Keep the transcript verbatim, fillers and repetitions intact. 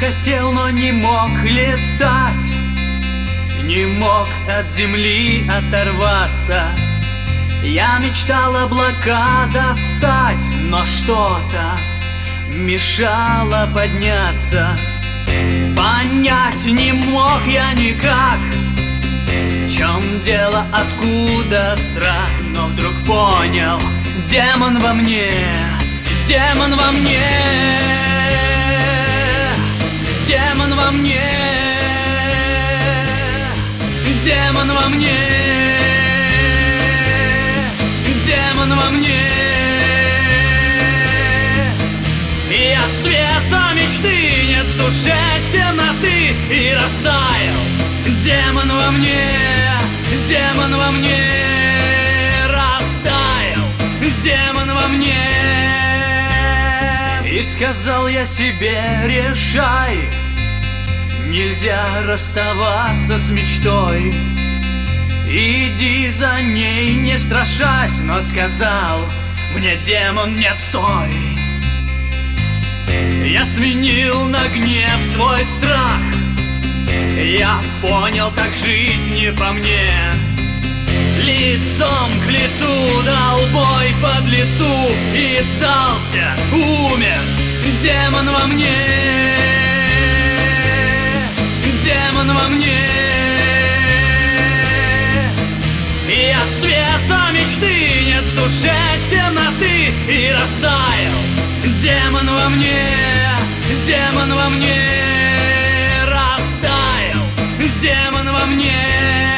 хотел, но не мог летать, не мог от земли оторваться. Я мечтал облака достать, но что-то мешало подняться. Понять не мог я никак, в чем дело, откуда страх. Но вдруг понял: демон во мне, демон во мне, демон во мне, демон во мне, демон во мне. И от света мечты нет в душе темноты, и растаял демон во мне, демон во мне, растаял демон во мне. И сказал я себе: решай, нельзя расставаться с мечтой. Иди за ней, не страшась, но сказал мне демон: нет, стой. Я сменил на гнев свой страх, я понял, так жить не по мне. Лицом к лицу дал бой под лицу и сдался, умер демон во мне, демон во мне. И от света мечты нет в душе темноты, и растаял демон во мне, демон во мне, растаял демон во мне.